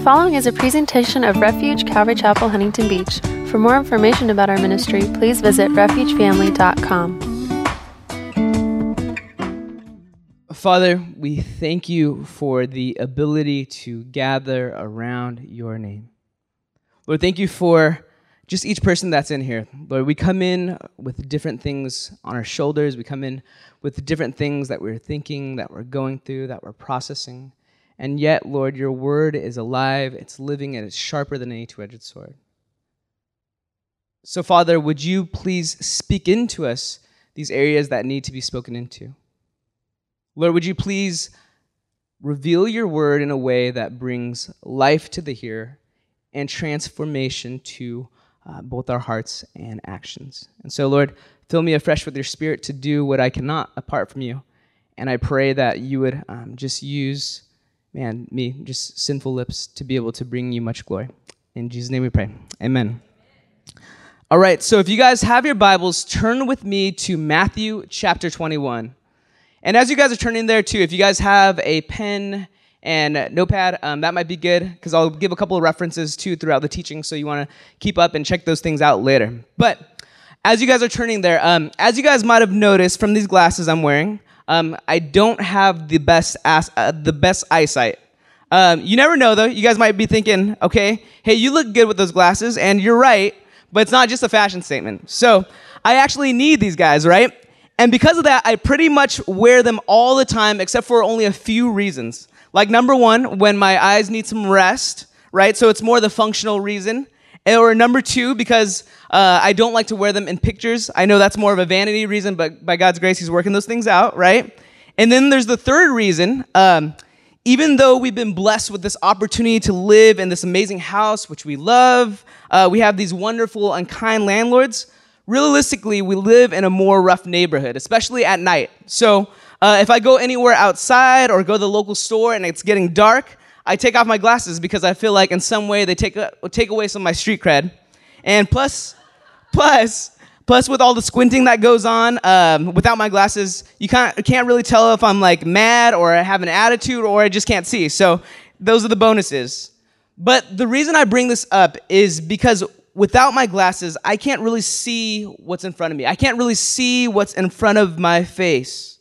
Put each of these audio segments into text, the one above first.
following is a presentation of Refuge Calvary Chapel, Huntington Beach. For more information about our ministry, please visit refugefamily.com. Father, we thank you for the ability to gather around your name. Lord, thank you for just each person that's in here. Lord, we come in with different things on our shoulders. We come in with different things that we're thinking, that we're going through, that we're processing. And yet, Lord, your word is alive, it's living, and it's sharper than any two-edged sword. So, Father, would you please speak into us these areas that need to be spoken into? Lord, would you please reveal your word in a way that brings life to the hearer and transformation to both our hearts and actions. And so, Lord, fill me afresh with your spirit to do what I cannot apart from you. And I pray that you would just use me, just sinful lips, to be able to bring you much glory. In Jesus' name we pray. Amen. All right, so if you guys have your Bibles, turn with me to Matthew chapter 21. And as you guys are turning there too, if you guys have a pen and notepad, that might be good, because I'll give a couple of references too throughout the teaching, so you want to keep up and check those things out later. But as you guys are turning there, as you guys might have noticed from these glasses I'm wearing, I don't have the best eyesight. You never know, though. You guys might be thinking, okay, hey, you look good with those glasses, and you're right, but it's not just a fashion statement. So I actually need these guys, right? And because of that, I pretty much wear them all the time, except for only a few reasons. Like, number one, when my eyes need some rest, right? So it's more the functional reason. Or number two, because I don't like to wear them in pictures. I know that's more of a vanity reason, but by God's grace, he's working those things out, right? And then there's the third reason. Even though we've been blessed with this opportunity to live in this amazing house, which we love, we have these wonderful and kind landlords, realistically, we live in a more rough neighborhood, especially at night. So if I go anywhere outside or go to the local store and it's getting dark, I take off my glasses because I feel like in some way they take away some of my street cred. And plus, with all the squinting that goes on, without my glasses, you can't really tell if I'm like mad or I have an attitude or I just can't see. So those are the bonuses. But the reason I bring this up is because without my glasses, I can't really see what's in front of me. I can't really see what's in front of my face.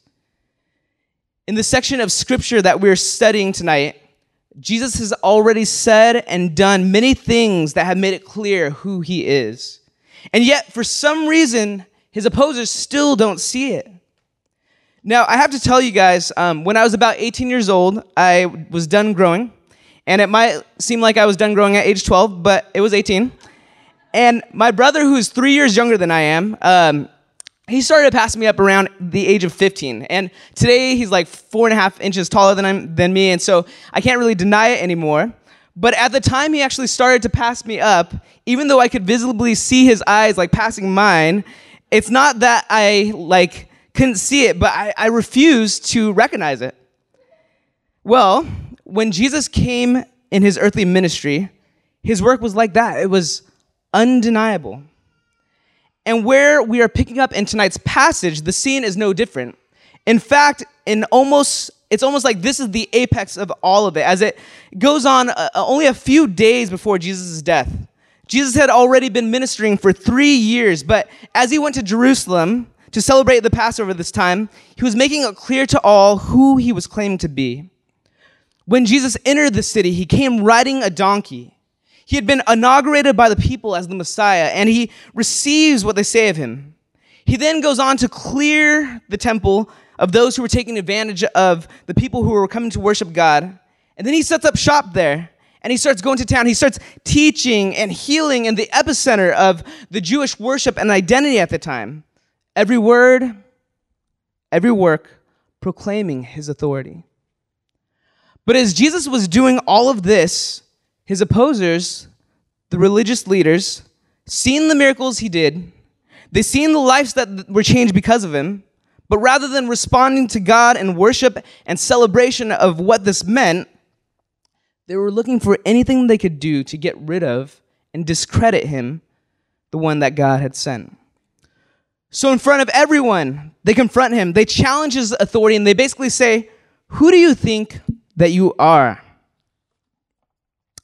In the section of scripture that we're studying tonight, Jesus has already said and done many things that have made it clear who he is. And yet, for some reason, his opposers still don't see it. Now, I have to tell you guys, when I was about 18 years old, I was done growing. And it might seem like I was done growing at age 12, but it was 18. And my brother, who's 3 years younger than I am, he started passing me up around the age of 15. And today, he's like 4.5 inches taller than me, and so I can't really deny it anymore. But at the time he actually started to pass me up, even though I could visibly see his eyes like passing mine, it's not that I like couldn't see it, but I refused to recognize it. Well, when Jesus came in his earthly ministry, his work was like that. It was undeniable. And where we are picking up in tonight's passage, the scene is no different. In fact, it's almost like this is the apex of all of it, as it goes on only a few days before Jesus' death. Jesus had already been ministering for 3 years, but as he went to Jerusalem to celebrate the Passover this time, he was making it clear to all who he was claiming to be. When Jesus entered the city, he came riding a donkey. He had been inaugurated by the people as the Messiah, and he receives what they say of him. He then goes on to clear the temple of those who were taking advantage of the people who were coming to worship God. And then he sets up shop there, and he starts going to town. He starts teaching and healing in the epicenter of the Jewish worship and identity at the time. Every word, every work, proclaiming his authority. But as Jesus was doing all of this, his opposers, the religious leaders, seen the miracles he did, they seen the lives that were changed because of him, but rather than responding to God in worship and celebration of what this meant, they were looking for anything they could do to get rid of and discredit him, the one that God had sent. So in front of everyone, they confront him, they challenge his authority, and they basically say, "Who do you think that you are?"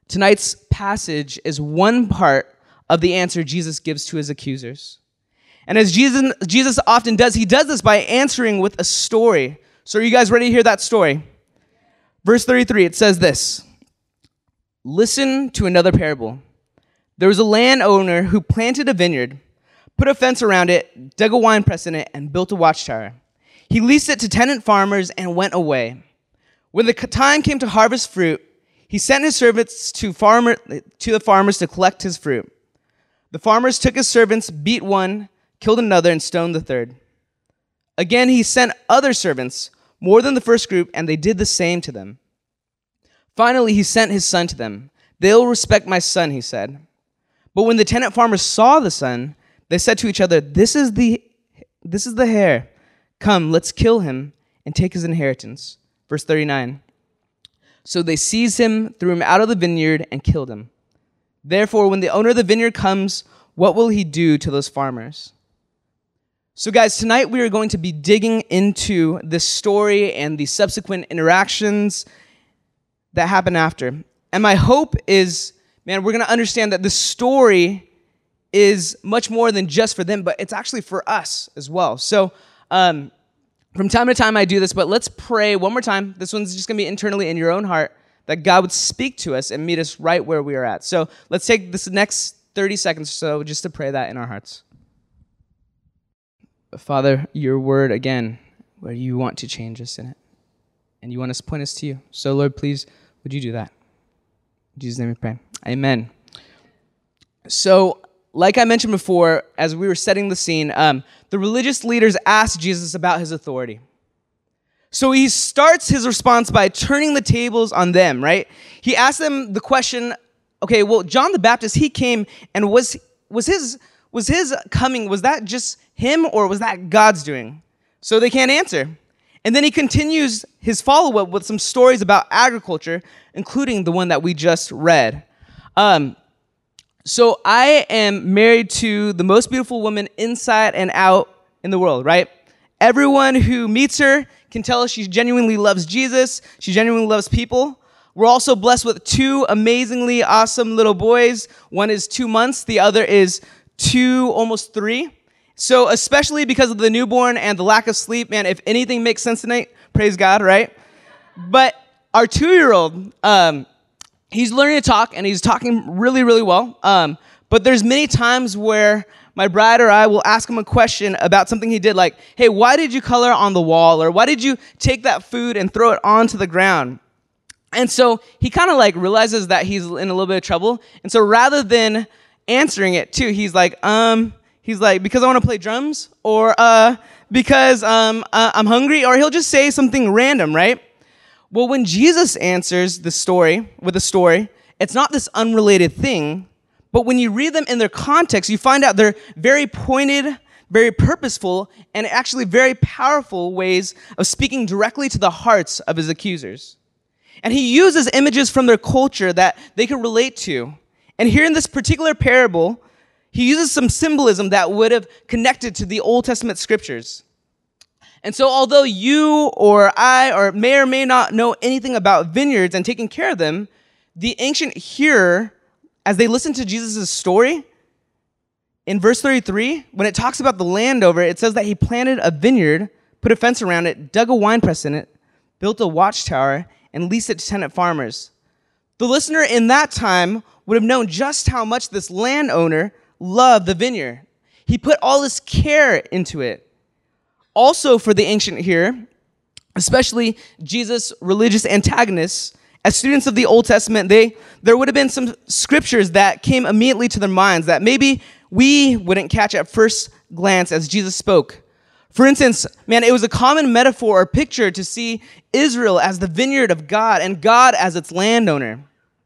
tonight's passage is one part of the answer Jesus gives to his accusers. And as Jesus often does, he does this by answering with a story. So are you guys ready to hear that story? Verse 33, it says this: "Listen to another parable. There was a landowner who planted a vineyard, put a fence around it, dug a wine press in it, and built a watchtower. He leased it to tenant farmers and went away. When the time came to harvest fruit, he sent his servants to the farmers to collect his fruit. The farmers took his servants, beat one, killed another, and stoned the third. Again, he sent other servants, more than the first group, and they did the same to them. Finally, he sent his son to them. 'They'll respect my son,' he said. But when the tenant farmers saw the son, they said to each other, 'This is the heir. Come, let's kill him and take his inheritance.'" Verse 39. "So they seized him, threw him out of the vineyard, and killed him. Therefore, when the owner of the vineyard comes, what will he do to those farmers?" So guys, tonight we are going to be digging into this story and the subsequent interactions that happen after. And my hope is, man, we're going to understand that this story is much more than just for them, but it's actually for us as well. So from time to time I do this, but let's pray one more time. This one's just going to be internally in your own heart, that God would speak to us and meet us right where we are at. So let's take this next 30 seconds or so just to pray that in our hearts. Father, your word again, where you want to change us in it, and you want us to point us to you. So Lord, please, would you do that? In Jesus' name we pray. Amen. So, like I mentioned before, as we were setting the scene, the religious leaders asked Jesus about his authority. So he starts his response by turning the tables on them, right? He asked them the question, okay, well, John the Baptist, he came, and was his coming, was that just him, or was that God's doing? So they can't answer. And then he continues his follow-up with some stories about agriculture, including the one that we just read. So I am married to the most beautiful woman inside and out in the world, right? Everyone who meets her can tell us she genuinely loves Jesus. She genuinely loves people. We're also blessed with two amazingly awesome little boys. One is 2 months. The other is 2, almost 3. So especially because of the newborn and the lack of sleep, man, if anything makes sense tonight, praise God, right? But our 2-year-old, he's learning to talk, and he's talking really, really well. But there's many times where my bride or I will ask him a question about something he did, like, "Hey, why did you color on the wall?" Or "Why did you take that food and throw it onto the ground?" And so he kind of like realizes that he's in a little bit of trouble. And so rather than answering it too, he's like, "Because I want to play drums," or because I'm hungry," or he'll just say something random, right? Well, when Jesus answers the story with a story, it's not this unrelated thing, but when you read them in their context, you find out they're very pointed, very purposeful, and actually very powerful ways of speaking directly to the hearts of his accusers. And he uses images from their culture that they can relate to. And here in this particular parable, he uses some symbolism that would have connected to the Old Testament scriptures. And so although you or I or may not know anything about vineyards and taking care of them, the ancient hearer, as they listen to Jesus' story, in verse 33, when it talks about the landowner, it says that he planted a vineyard, put a fence around it, dug a wine press in it, built a watchtower, and leased it to tenant farmers. The listener in that time would have known just how much this landowner loved the vineyard. He put all his care into it. Also for the ancient hearer, especially Jesus' religious antagonists, as students of the Old Testament, there would have been some scriptures that came immediately to their minds that maybe we wouldn't catch at first glance as Jesus spoke. For instance, man, it was a common metaphor or picture to see Israel as the vineyard of God and God as its landowner.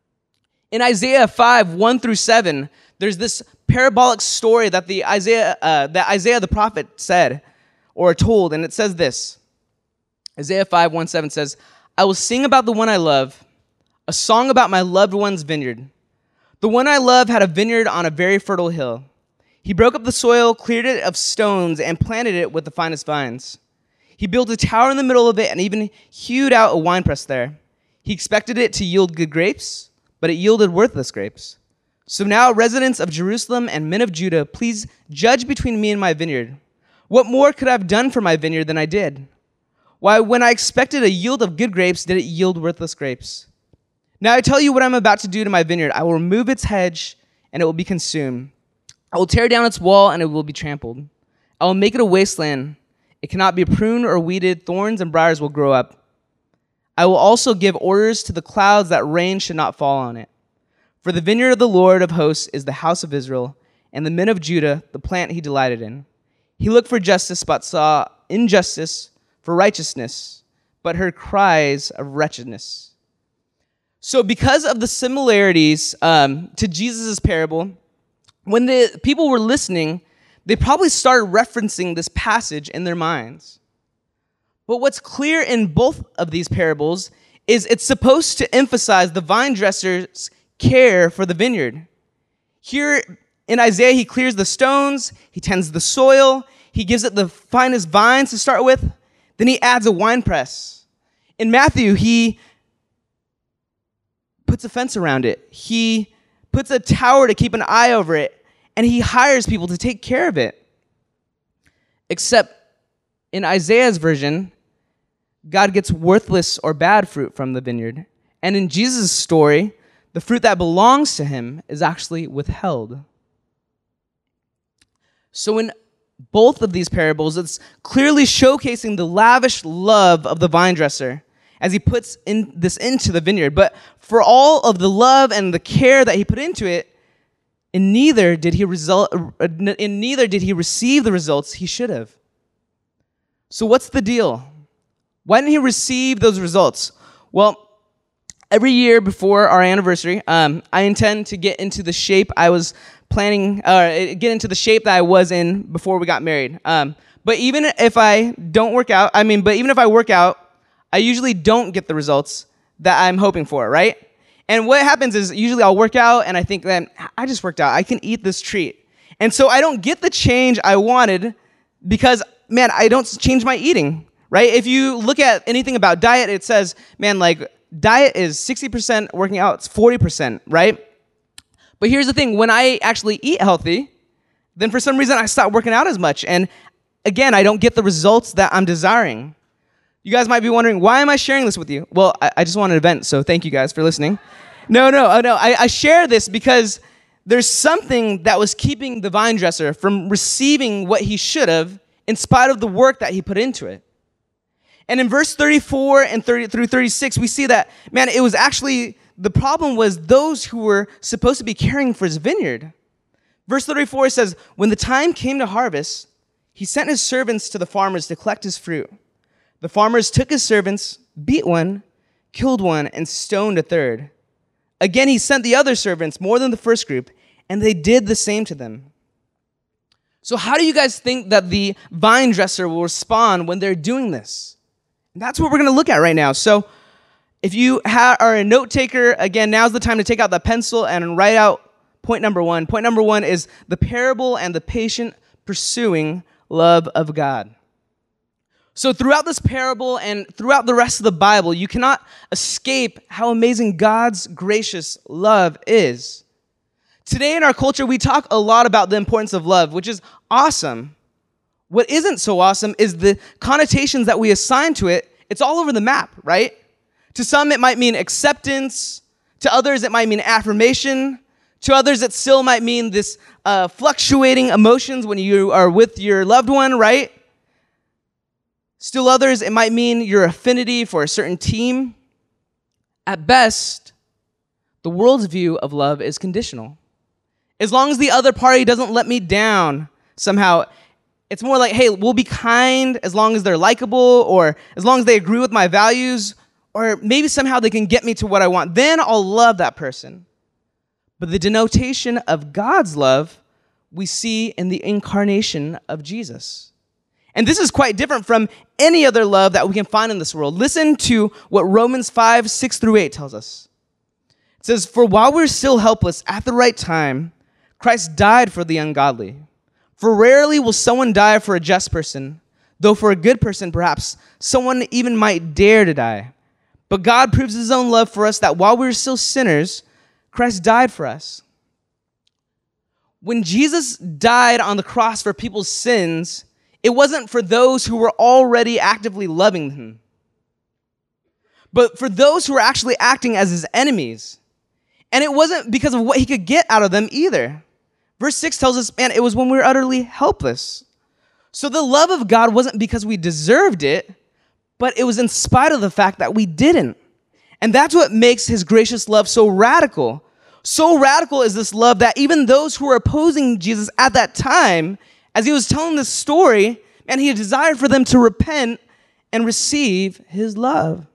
In Isaiah 5, 1-7, there's this parabolic story that Isaiah the prophet said or told, and it says this. Isaiah 5, 1-7 says, "I will sing about the one I love, a song about my loved one's vineyard. The one I love had a vineyard on a very fertile hill. He broke up the soil, cleared it of stones, and planted it with the finest vines. He built a tower in the middle of it and even hewed out a winepress there. He expected it to yield good grapes, but it yielded worthless grapes. So now, residents of Jerusalem and men of Judah, please judge between me and my vineyard. What more could I have done for my vineyard than I did? Why, when I expected a yield of good grapes, did it yield worthless grapes? Now I tell you what I'm about to do to my vineyard. I will remove its hedge, and it will be consumed. I will tear down its wall, and it will be trampled. I will make it a wasteland. It cannot be pruned or weeded. Thorns and briars will grow up. I will also give orders to the clouds that rain should not fall on it. For the vineyard of the Lord of hosts is the house of Israel, and the men of Judah, the plant he delighted in. He looked for justice, but saw injustice, for righteousness, but heard cries of wretchedness. So because of the similarities to Jesus' parable, when the people were listening, they probably started referencing this passage in their minds. But what's clear in both of these parables is it's supposed to emphasize the vine dresser's care for the vineyard. Here in Isaiah, he clears the stones, he tends the soil, he gives it the finest vines to start with, then he adds a winepress. In Matthew, he puts a fence around it. He puts a tower to keep an eye over it, and he hires people to take care of it. Except in Isaiah's version, God gets worthless or bad fruit from the vineyard. And in Jesus' story, the fruit that belongs to him is actually withheld. So in both of these parables, it's clearly showcasing the lavish love of the vine dresser as he puts this into the vineyard. But for all of the love and the care that he put into it, in neither did he receive the results he should have. So what's the deal? Why didn't he receive those results? Well, every year before our anniversary, I intend to get into the shape I was planning, get into the shape that I was in before we got married. But even if I don't work out, even if I work out, I usually don't get the results that I'm hoping for, right? And what happens is usually I'll work out and I think, then I just worked out. I can eat this treat. And so I don't get the change I wanted because, man, I don't change my eating, right? If you look at anything about diet, it says, man, like diet is 60%, working out it's 40%, right? But here's the thing, when I actually eat healthy, then for some reason I stop working out as much. And again, I don't get the results that I'm desiring. You guys might be wondering, why am I sharing this with you? Well, I just wanted to vent, so thank you guys for listening. No. I share this because there's something that was keeping the vine dresser from receiving what he should have in spite of the work that he put into it. And in verse 34 and 30 through 36, we see that, man, it was actually, the problem was those who were supposed to be caring for his vineyard. Verse 34 says, when the time came to harvest, he sent his servants to the farmers to collect his fruit. The farmers took his servants, beat one, killed one, and stoned a third. Again, he sent the other servants, more than the first group, and they did the same to them. So how do you guys think that the vine dresser will respond when they're doing this? And that's what we're going to look at right now. So if you are a note taker, again, now's the time to take out the pencil and write out point number one. Point number one is the parable and the patient pursuing love of God. So throughout this parable and throughout the rest of the Bible, you cannot escape how amazing God's gracious love is. Today in our culture, we talk a lot about the importance of love, which is awesome. What isn't so awesome is the connotations that we assign to it. It's all over the map, right? To some, it might mean acceptance. To others, it might mean affirmation. To others, it still might mean this fluctuating emotions when you are with your loved one, right? Still others, it might mean your affinity for a certain team. At best, the world's view of love is conditional. As long as the other party doesn't let me down somehow, it's more like, hey, we'll be kind as long as they're likable or as long as they agree with my values or maybe somehow they can get me to what I want. Then I'll love that person. But the denotation of God's love we see in the incarnation of Jesus. And this is quite different from any other love that we can find in this world. Listen to what Romans 5, 6 through 8 tells us. It says, for while we're still helpless at the right time, Christ died for the ungodly. For rarely will someone die for a just person, though for a good person, perhaps someone even might dare to die. But God proves his own love for us that while we were still sinners, Christ died for us. When Jesus died on the cross for people's sins, it wasn't for those who were already actively loving him, but for those who were actually acting as his enemies. And it wasn't because of what he could get out of them either. Verse 6 tells us, man, it was when we were utterly helpless. So the love of God wasn't because we deserved it, but it was in spite of the fact that we didn't. And that's what makes his gracious love so radical. So radical is this love that even those who were opposing Jesus at that time, as he was telling this story, and he desired for them to repent and receive his love.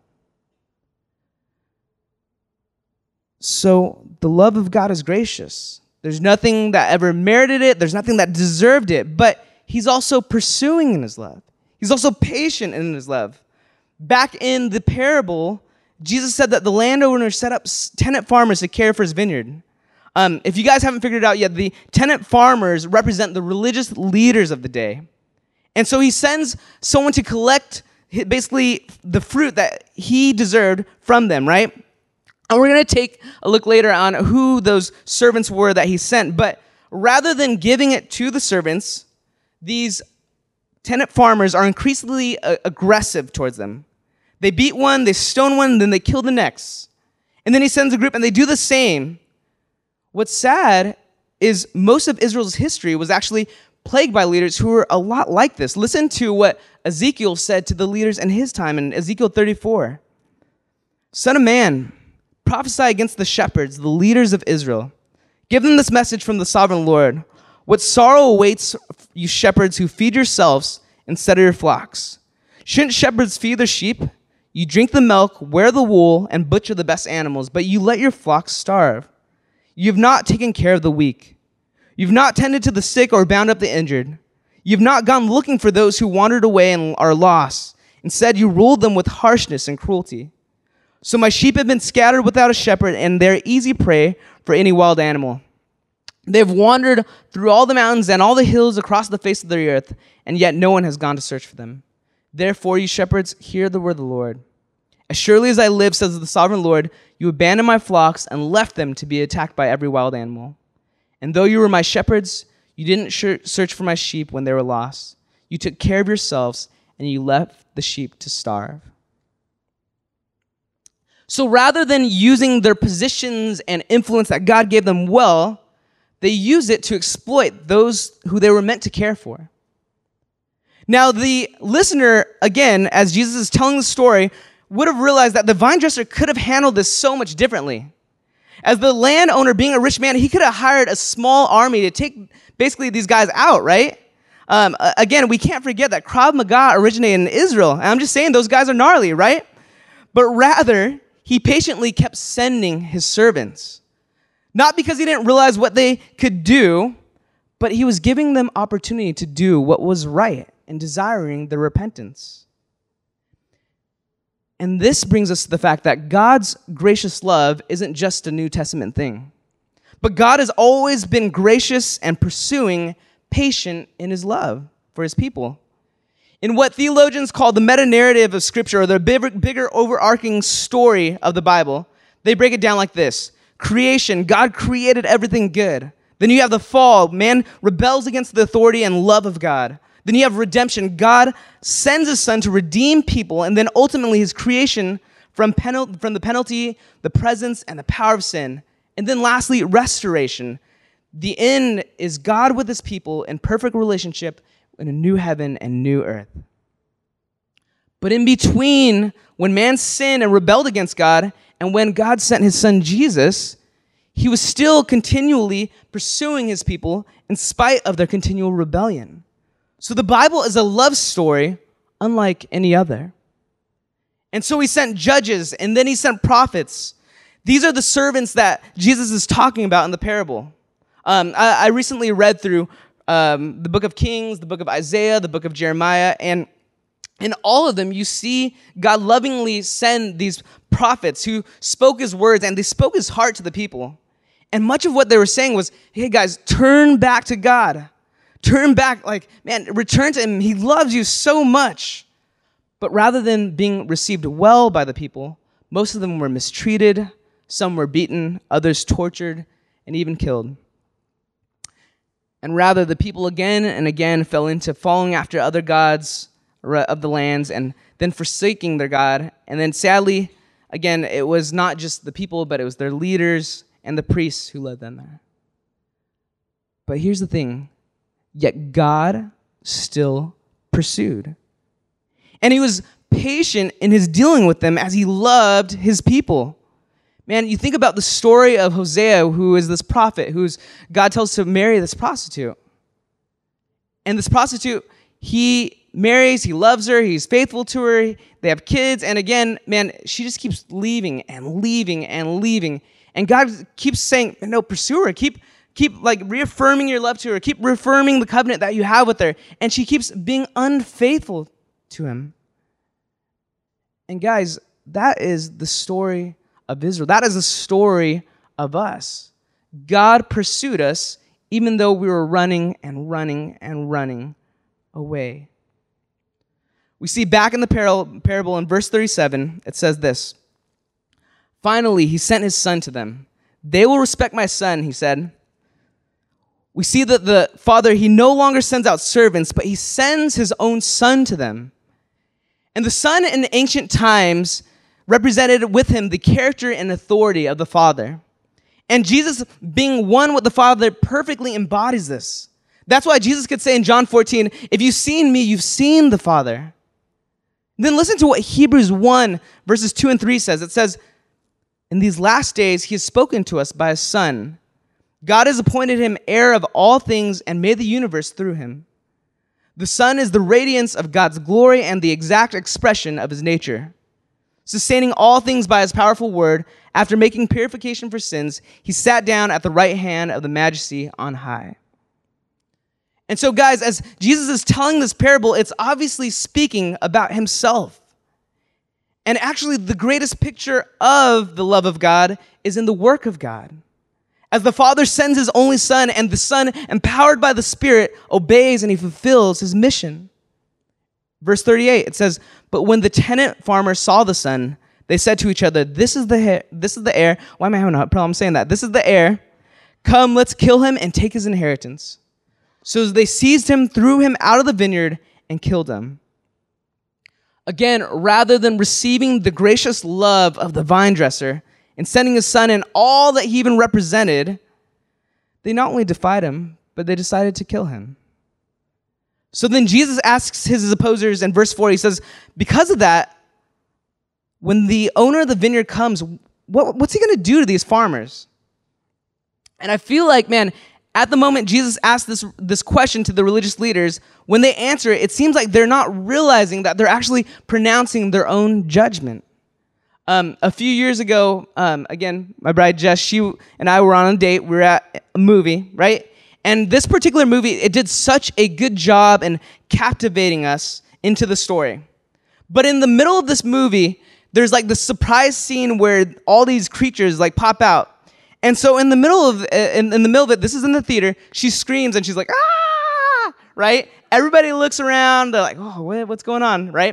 So the love of God is gracious. There's nothing that ever merited it. There's nothing that deserved it. But he's also pursuing in his love. He's also patient in his love. Back in the parable, Jesus said that the landowner set up tenant farmers to care for his vineyard. If you guys haven't figured it out yet, the tenant farmers represent the religious leaders of the day. And so he sends someone to collect basically the fruit that he deserved from them, right? And we're going to take a look later on who those servants were that he sent. But rather than giving it to the servants, these tenant farmers are increasingly aggressive towards them. They beat one, they stone one, then they kill the next. And then he sends a group and they do the same. What's sad is most of Israel's history was actually plagued by leaders who were a lot like this. Listen to what Ezekiel said to the leaders in his time in Ezekiel 34. Son of man, prophesy against the shepherds, the leaders of Israel. Give them this message from the sovereign Lord. What sorrow awaits you shepherds who feed yourselves instead of your flocks? Shouldn't shepherds feed their sheep? You drink the milk, wear the wool, and butcher the best animals, but you let your flocks starve. You have not taken care of the weak. You've not tended to the sick or bound up the injured. You've not gone looking for those who wandered away and are lost. Instead, you ruled them with harshness and cruelty. So my sheep have been scattered without a shepherd, and they're easy prey for any wild animal. They have wandered through all the mountains and all the hills across the face of the earth, and yet no one has gone to search for them. Therefore, you shepherds, hear the word of the Lord. As surely as I live, says the sovereign Lord, you abandoned my flocks and left them to be attacked by every wild animal. And though you were my shepherds, you didn't search for my sheep when they were lost. You took care of yourselves, and you left the sheep to starve. So rather than using their positions and influence that God gave them well, they use it to exploit those who they were meant to care for. Now, the listener, again, as Jesus is telling the story, would have realized that the vine dresser could have handled this so much differently. As the landowner, being a rich man, he could have hired a small army to take basically these guys out, right? Again, we can't forget that Krav Maga originated in Israel. And I'm just saying those guys are gnarly, right? But rather, he patiently kept sending his servants. Not because he didn't realize what they could do, but he was giving them opportunity to do what was right and desiring their repentance. And this brings us to the fact that God's gracious love isn't just a New Testament thing. But God has always been gracious and pursuing, patient in his love for his people. In what theologians call the meta-narrative of Scripture, or the bigger overarching story of the Bible, they break it down like this. Creation, God created everything good. Then you have the fall. Man rebels against the authority and love of God. Then you have redemption. God sends his son to redeem people, and then ultimately his creation from the penalty, the presence, and the power of sin. And then lastly, restoration. The end is God with his people in perfect relationship in a new heaven and new earth. But in between, when man sinned and rebelled against God, and when God sent his son Jesus, he was still continually pursuing his people in spite of their continual rebellion. So the Bible is a love story unlike any other. And so he sent judges, and then he sent prophets. These are the servants that Jesus is talking about in the parable. I recently read through the book of Kings, the book of Isaiah, the book of Jeremiah, and in all of them, you see God lovingly send these prophets who spoke his words, and they spoke his heart to the people. And much of what they were saying was, hey guys, turn back to God. Turn back, return to him. He loves you so much. But rather than being received well by the people, most of them were mistreated, Some were beaten, others tortured, and even killed. And rather, the people again and again fell into following after other gods of the lands and then forsaking their God. And then sadly, again, it was not just the people, but it was their leaders and the priests who led them there. But here's the thing. Yet God still pursued. And he was patient in his dealing with them as he loved his people. Man, you think about the story of Hosea, who is this prophet, God tells to marry this prostitute. And this prostitute, he marries, he loves her, he's faithful to her, they have kids, and again, man, she just keeps leaving and leaving and leaving. And God keeps saying, no, pursue her, keep like reaffirming your love to her, keep reaffirming the covenant that you have with her. And she keeps being unfaithful to him. And guys, that is the story of Israel. That is the story of us. God pursued us even though we were running and running and running away. We see back in the parable in verse 37, it says this. Finally, he sent his son to them. They will respect my son, he said. We see that the father, he no longer sends out servants, but he sends his own son to them. And the son in ancient times represented with him the character and authority of the Father. And Jesus, being one with the Father, perfectly embodies this. That's why Jesus could say in John 14, if you've seen me, you've seen the Father. Then listen to what Hebrews 1, verses 2 and 3 says. It says, in these last days, he has spoken to us by his Son. God has appointed him heir of all things and made the universe through him. The Son is the radiance of God's glory and the exact expression of his nature. Sustaining all things by his powerful word, after making purification for sins, he sat down at the right hand of the Majesty on high. And so, guys, as Jesus is telling this parable, it's obviously speaking about himself. And actually, the greatest picture of the love of God is in the work of God. As the Father sends his only Son, and the Son, empowered by the Spirit, obeys and he fulfills his mission. Verse 38, it says, but when the tenant farmers saw the son, they said to each other, this is the heir. Why am I having a problem saying that? This is the heir. Come, let's kill him and take his inheritance. So they seized him, threw him out of the vineyard, and killed him. Again, rather than receiving the gracious love of the vine dresser and sending his son and all that he even represented, they not only defied him, but they decided to kill him. So then Jesus asks his opposers in verse 4, he says, because of that, when the owner of the vineyard comes, what's he going to do to these farmers? And I feel like, man, at the moment Jesus asked this question to the religious leaders, when they answer it, it seems like they're not realizing that they're actually pronouncing their own judgment. A few years ago, again, my bride Jess, she and I were on a date. We were at a movie, right? And this particular movie, it did such a good job in captivating us into the story. But in the middle of this movie, there's like this surprise scene where all these creatures like pop out. And so in the middle of it, this is in the theater, she screams and she's like, ah, right? Everybody looks around, they're like, oh, what's going on, right?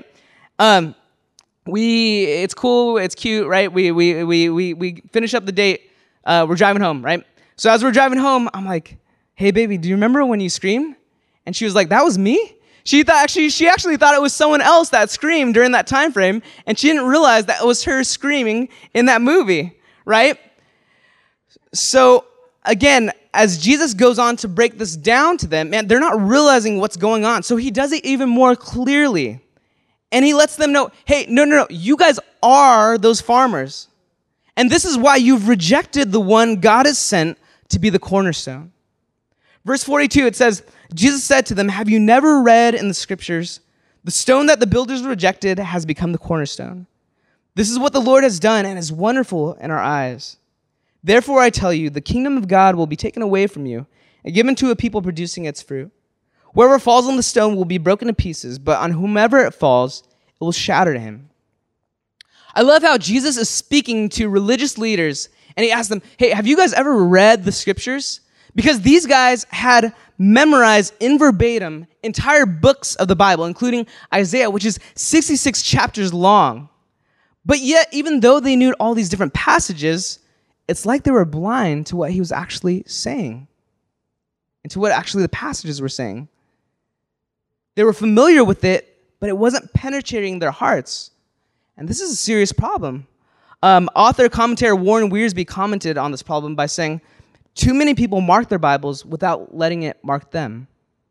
It's cool, it's cute, right? We finish up the date, we're driving home, right? So as we're driving home, I'm like, hey baby, do you remember when you screamed? And she was like, that was me? She actually thought it was someone else that screamed during that time frame, and she didn't realize that it was her screaming in that movie, right? So again, as Jesus goes on to break this down to them, man, they're not realizing what's going on. So he does it even more clearly. And he lets them know, hey, no, you guys are those farmers. And this is why you've rejected the one God has sent to be the cornerstone. Verse 42, it says, Jesus said to them, have you never read in the scriptures, the stone that the builders rejected has become the cornerstone. This is what the Lord has done and is wonderful in our eyes. Therefore I tell you, the kingdom of God will be taken away from you and given to a people producing its fruit. Whoever falls on the stone will be broken to pieces, but on whomever it falls, it will shatter to him. I love how Jesus is speaking to religious leaders, and he asks them, hey, have you guys ever read the scriptures? Because these guys had memorized in verbatim entire books of the Bible, including Isaiah, which is 66 chapters long. But yet, even though they knew all these different passages, it's like they were blind to what he was actually saying and to what actually the passages were saying. They were familiar with it, but it wasn't penetrating their hearts. And this is a serious problem. Author commentator Warren Wiersbe commented on this problem by saying, too many people mark their Bibles without letting it mark them.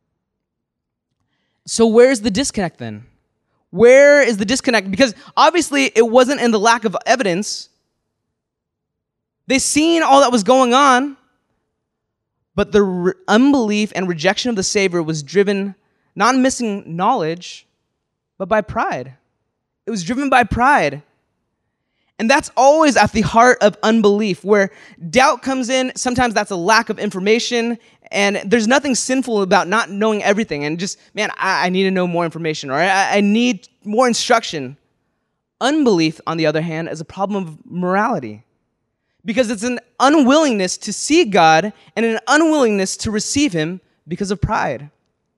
So where's the disconnect then? Where is the disconnect? Because obviously it wasn't in the lack of evidence. They seen all that was going on, but the unbelief and rejection of the Savior was driven not missing knowledge, but by pride. It was driven by pride. And that's always at the heart of unbelief, where doubt comes in. Sometimes that's a lack of information, and there's nothing sinful about not knowing everything. And just, man, I need to know more information, or I need more instruction. Unbelief, on the other hand, is a problem of morality, because it's an unwillingness to see God and an unwillingness to receive Him because of pride.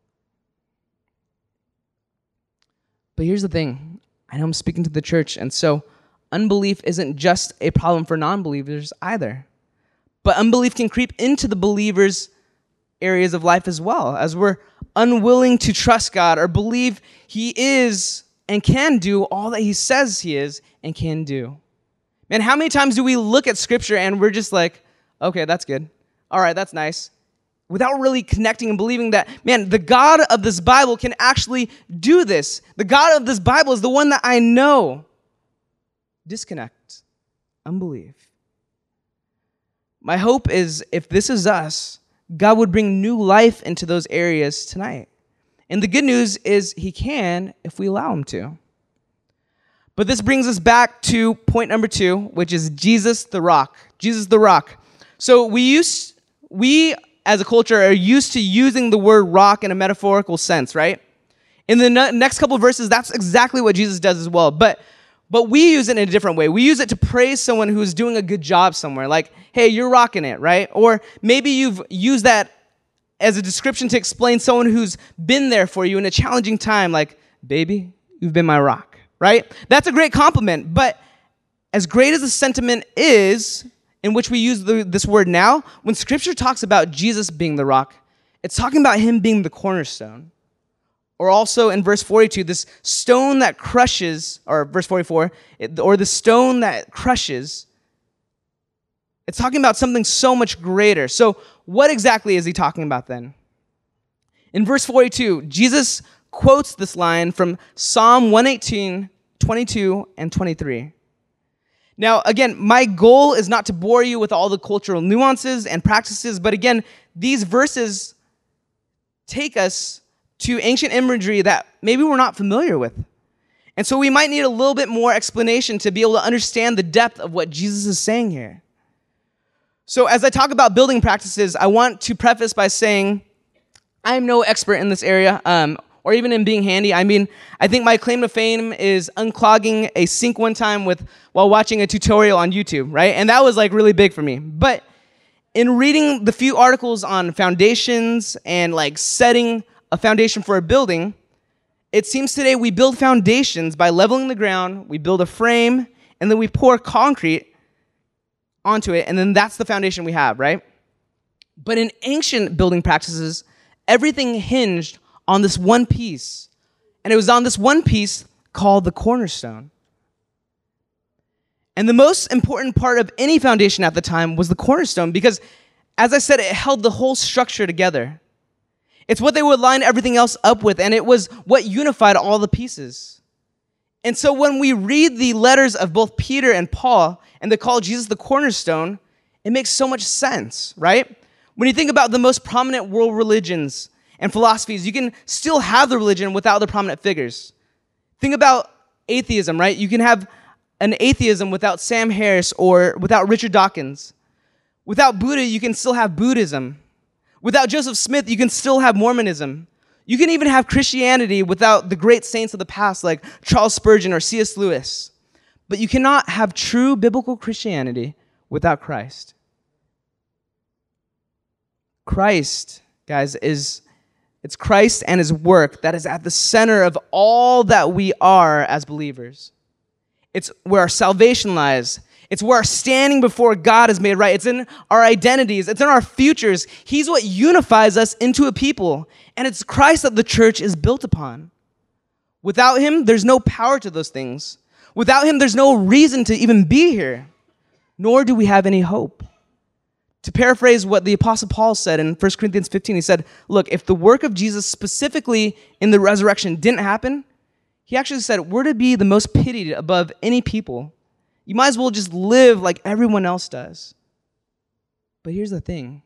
But here's the thing. I know I'm speaking to the church, and so unbelief isn't just a problem for non-believers either. But unbelief can creep into the believers' areas of life as well, as we're unwilling to trust God or believe He is and can do all that He says He is and can do. Man, how many times do we look at Scripture and we're just like, okay, that's good. All right, that's nice. Without really connecting and believing that, man, the God of this Bible can actually do this. The God of this Bible is the one that I know. Disconnect, unbelief. My hope is if this is us, God would bring new life into those areas tonight. And the good news is He can if we allow Him to. But this brings us back to point number 2, which is Jesus the rock. Jesus the rock. So we as a culture are used to using the word rock in a metaphorical sense, right? In the next couple of verses, that's exactly what Jesus does as well. But we use it in a different way. We use it to praise someone who's doing a good job somewhere. Like, hey, you're rocking it, right? Or maybe you've used that as a description to explain someone who's been there for you in a challenging time. Like, baby, you've been my rock, right? That's a great compliment. But as great as the sentiment is, in which we use this word now, when Scripture talks about Jesus being the rock, it's talking about Him being the cornerstone. Or also in verse 42, this stone that crushes, or verse 44, or the stone that crushes, it's talking about something so much greater. So what exactly is He talking about then? In verse 42, Jesus quotes this line from Psalm 118, 22, and 23. Now, again, my goal is not to bore you with all the cultural nuances and practices, but again, these verses take us to ancient imagery that maybe we're not familiar with. And so we might need a little bit more explanation to be able to understand the depth of what Jesus is saying here. So as I talk about building practices, I want to preface by saying I'm no expert in this area, or even in being handy. I mean, I think my claim to fame is unclogging a sink one time while watching a tutorial on YouTube, right? And that was like really big for me. But in reading the few articles on foundations and like setting a foundation for a building, it seems today we build foundations by leveling the ground, we build a frame, and then we pour concrete onto it, and then that's the foundation we have, right? But in ancient building practices, everything hinged on this one piece, and it was on this one piece called the cornerstone. And the most important part of any foundation at the time was the cornerstone, because, as I said, it held the whole structure together. It's what they would line everything else up with, and it was what unified all the pieces. And so when we read the letters of both Peter and Paul, and they call Jesus the cornerstone, it makes so much sense, right? When you think about the most prominent world religions and philosophies, you can still have the religion without the prominent figures. Think about atheism, right? You can have an atheism without Sam Harris or without Richard Dawkins. Without Buddha, you can still have Buddhism. Without Joseph Smith, you can still have Mormonism. You can even have Christianity without the great saints of the past like Charles Spurgeon or C.S. Lewis. But you cannot have true biblical Christianity without Christ. Christ, guys, it's Christ and His work that is at the center of all that we are as believers. It's where our salvation lies. It's where our standing before God is made right. It's in our identities. It's in our futures. He's what unifies us into a people. And it's Christ that the church is built upon. Without him, there's no power to those things. Without him, there's no reason to even be here, nor do we have any hope. To paraphrase what the Apostle Paul said in 1 Corinthians 15, he said, look, if the work of Jesus specifically in the resurrection didn't happen, he actually said, we're to be the most pitied above any people. You might as well just live like everyone else does. But here's the thing.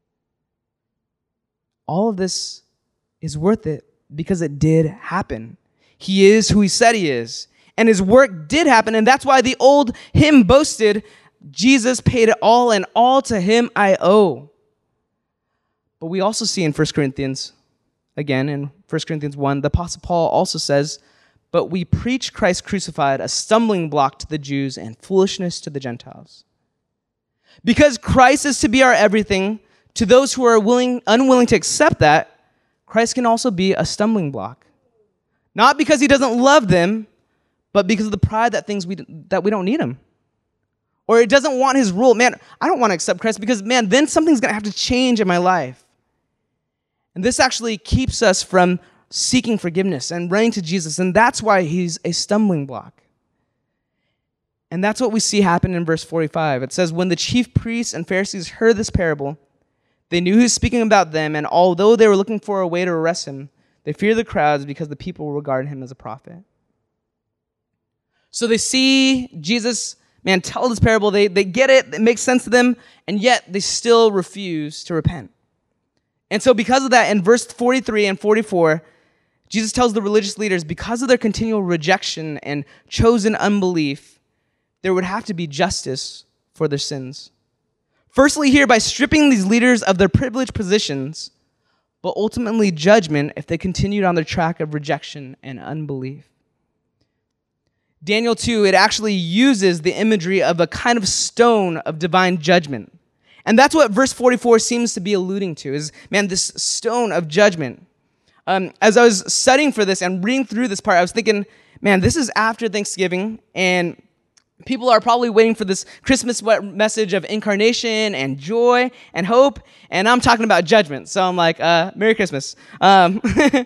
All of this is worth it because it did happen. He is who he said he is. And his work did happen. And that's why the old hymn boasted, Jesus paid it all, and all to him I owe. But we also see in 1 Corinthians, again in 1 Corinthians 1, the Apostle Paul also says, but we preach Christ crucified, a stumbling block to the Jews and foolishness to the Gentiles. Because Christ is to be our everything, to those who are unwilling to accept that, Christ can also be a stumbling block. Not because he doesn't love them, but because of the pride that we don't need him. Or it doesn't want his rule. Man, I don't want to accept Christ because, man, then something's going to have to change in my life. And this actually keeps us from seeking forgiveness and running to Jesus. And that's why he's a stumbling block. And that's what we see happen in verse 45. It says, when the chief priests and Pharisees heard this parable, they knew he was speaking about them. And although they were looking for a way to arrest him, they feared the crowds because the people regarded him as a prophet. So they see Jesus, man, tell this parable. They get it. It makes sense to them. And yet they still refuse to repent. And so because of that, in verse 43 and 44, Jesus tells the religious leaders, because of their continual rejection and chosen unbelief, there would have to be justice for their sins. Firstly, here by stripping these leaders of their privileged positions, but ultimately judgment if they continued on their track of rejection and unbelief. Daniel 2, it actually uses the imagery of a kind of stone of divine judgment. And that's what verse 44 seems to be alluding to, is, man, this stone of judgment. As I was studying for this and reading through this part, I was thinking, man, this is after Thanksgiving, and people are probably waiting for this Christmas message of incarnation and joy and hope, and I'm talking about judgment. So I'm like, Merry Christmas. But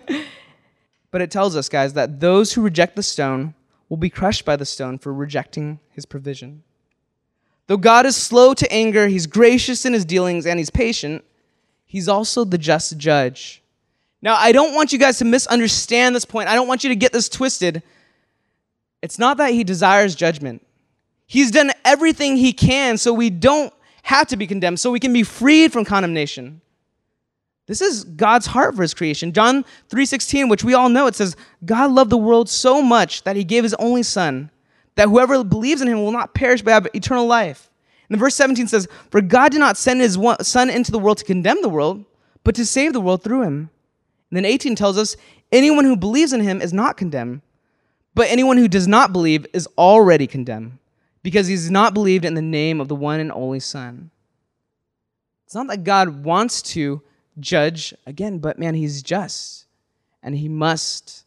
it tells us, guys, that those who reject the stone will be crushed by the stone for rejecting his provision. Though God is slow to anger, he's gracious in his dealings, and he's patient, he's also the just judge. Now, I don't want you guys to misunderstand this point. I don't want you to get this twisted. It's not that he desires judgment. He's done everything he can so we don't have to be condemned, so we can be freed from condemnation. This is God's heart for his creation. John 3:16, which we all know, it says, God loved the world so much that he gave his only son, that whoever believes in him will not perish but have eternal life. And verse 17 says, for God did not send his son into the world to condemn the world, but to save the world through him. And then 18 tells us, anyone who believes in him is not condemned, but anyone who does not believe is already condemned, because he's not believed in the name of the one and only Son. It's not that God wants to judge again, but man, he's just, and he must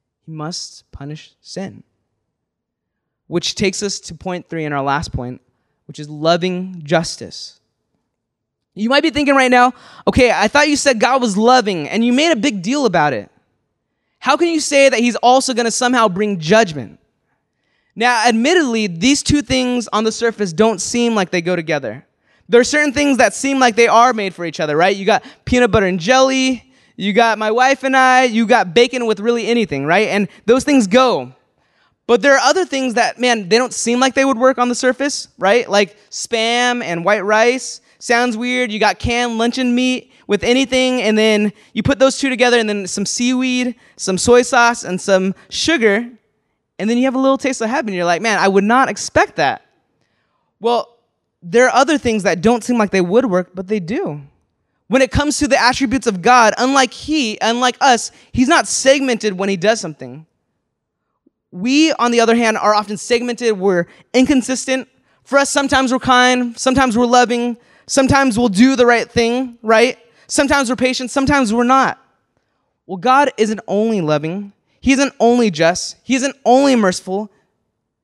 punish sin. Which takes us to point 3 in our last point, which is loving justice. You might be thinking right now, okay, I thought you said God was loving, and you made a big deal about it. How can you say that he's also going to somehow bring judgment? Now, admittedly, these two things on the surface don't seem like they go together. There are certain things that seem like they are made for each other, right? You got peanut butter and jelly, you got my wife and I, you got bacon with really anything, right? And those things go. But there are other things that, man, they don't seem like they would work on the surface, right? Like Spam and white rice. Sounds weird. You got canned luncheon meat with anything, and then you put those two together, and then some seaweed, some soy sauce, and some sugar, and then you have a little taste of heaven. You're like, man, I would not expect that. Well, there are other things that don't seem like they would work, but they do. When it comes to the attributes of God, unlike us, he's not segmented when he does something. We, on the other hand, are often segmented. We're inconsistent. For us, sometimes we're kind, sometimes we're loving, sometimes we'll do the right thing, right? Sometimes we're patient, sometimes we're not. Well, God isn't only loving. He isn't only just. He isn't only merciful.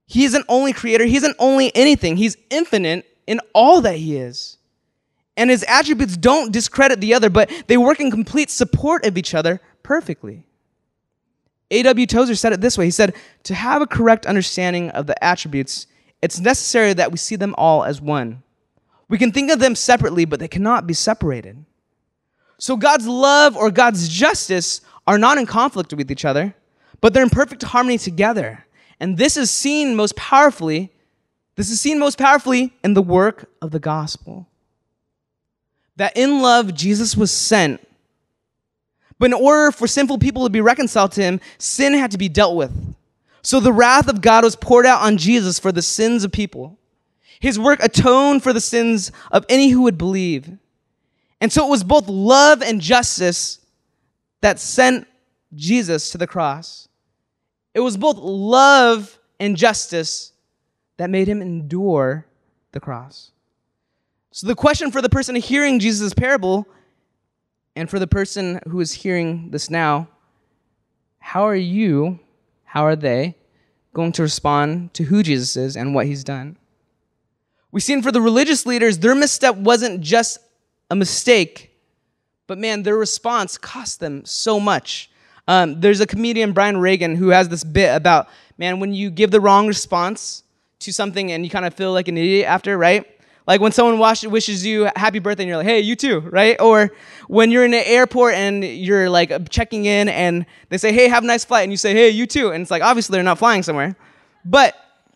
He isn't only creator. He isn't only anything. He's infinite in all that he is. And his attributes don't discredit the other, but they work in complete support of each other perfectly. A.W. Tozer said it this way. He said, to have a correct understanding of the attributes, it's necessary that we see them all as one. We can think of them separately, but they cannot be separated. So God's love or God's justice are not in conflict with each other, but they're in perfect harmony together. And this is seen most powerfully in the work of the gospel. That in love, Jesus was sent. But in order for sinful people to be reconciled to him, sin had to be dealt with. So the wrath of God was poured out on Jesus for the sins of people. His work atoned for the sins of any who would believe. And so it was both love and justice that sent Jesus to the cross. It was both love and justice that made him endure the cross. So the question for the person hearing Jesus' parable and for the person who is hearing this now, how are they going to respond to who Jesus is and what he's done? We've seen for the religious leaders, their misstep wasn't just a mistake, but man, their response cost them so much. There's a comedian, Brian Regan, who has this bit about, man, when you give the wrong response to something and you kind of feel like an idiot after, right? Like when someone wishes you happy birthday and you're like, hey, you too, right? Or when you're in an airport and you're like checking in and they say, hey, have a nice flight. And you say, hey, you too. And it's like, obviously they're not flying somewhere. But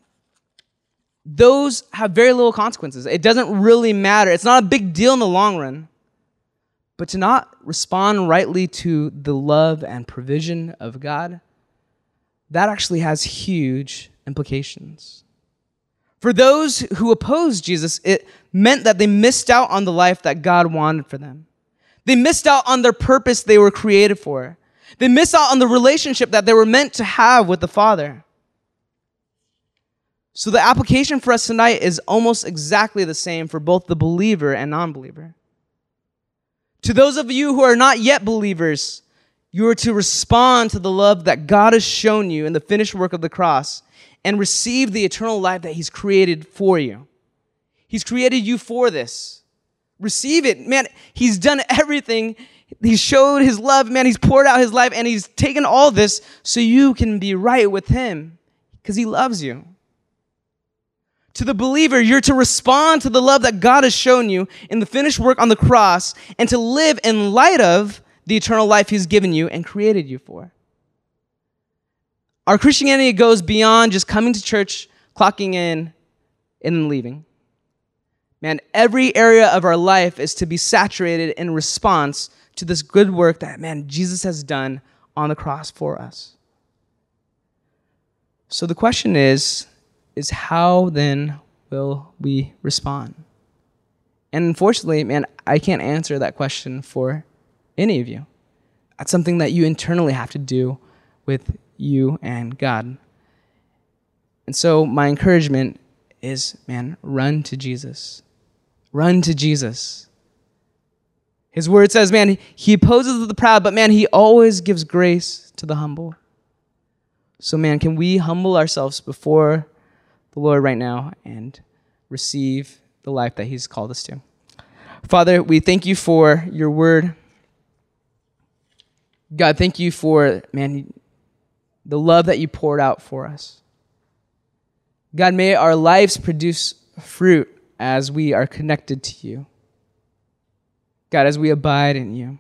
those have very little consequences. It doesn't really matter. It's not a big deal in the long run. But to not respond rightly to the love and provision of God, that actually has huge implications. For those who opposed Jesus, it meant that they missed out on the life that God wanted for them. They missed out on their purpose they were created for. They missed out on the relationship that they were meant to have with the Father. So the application for us tonight is almost exactly the same for both the believer and non-believer. To those of you who are not yet believers, you are to respond to the love that God has shown you in the finished work of the cross and receive the eternal life that he's created for you. He's created you for this. Receive it. Man, he's done everything. He showed his love. Man, he's poured out his life and he's taken all this so you can be right with him because he loves you. To the believer, you're to respond to the love that God has shown you in the finished work on the cross and to live in light of the eternal life he's given you and created you for. Our Christianity goes beyond just coming to church, clocking in, and then leaving. Man, every area of our life is to be saturated in response to this good work that, man, Jesus has done on the cross for us. So the question is how then will we respond? And unfortunately, man, I can't answer that question for any of you. That's something that you internally have to do with you and God. And so my encouragement is, man, run to Jesus. Run to Jesus. His word says, man, he opposes the proud, but man, he always gives grace to the humble. So man, can we humble ourselves before the Lord right now and receive the life that he's called us to? Father, we thank you for your word. God, thank you for, man, the love that you poured out for us. God, may our lives produce fruit as we are connected to you. God, as we abide in you.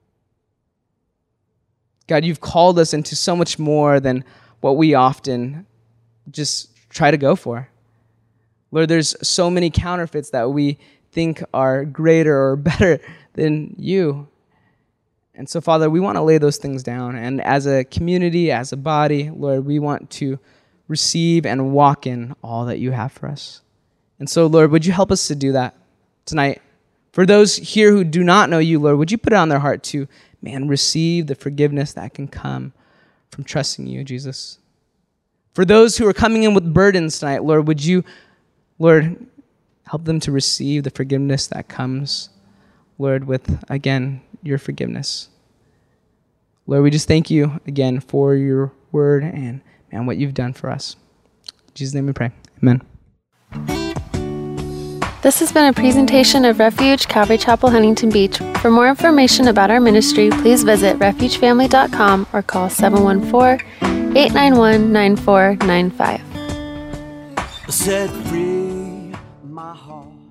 God, you've called us into so much more than what we often just try to go for. Lord, there's so many counterfeits that we think are greater or better than you. And so, Father, we want to lay those things down. And as a community, as a body, Lord, we want to receive and walk in all that you have for us. And so, Lord, would you help us to do that tonight? For those here who do not know you, Lord, would you put it on their heart to, man, receive the forgiveness that can come from trusting you, Jesus? For those who are coming in with burdens tonight, Lord, would you, Lord, help them to receive the forgiveness that comes, Lord, with, again, your forgiveness. Lord, we just thank you again for your word and, man, what you've done for us. Jesus' name we pray. Amen. This has been a presentation of Refuge Calvary Chapel, Huntington Beach. For more information about our ministry, please visit refugefamily.com or call 714-891-9495. Set free my heart.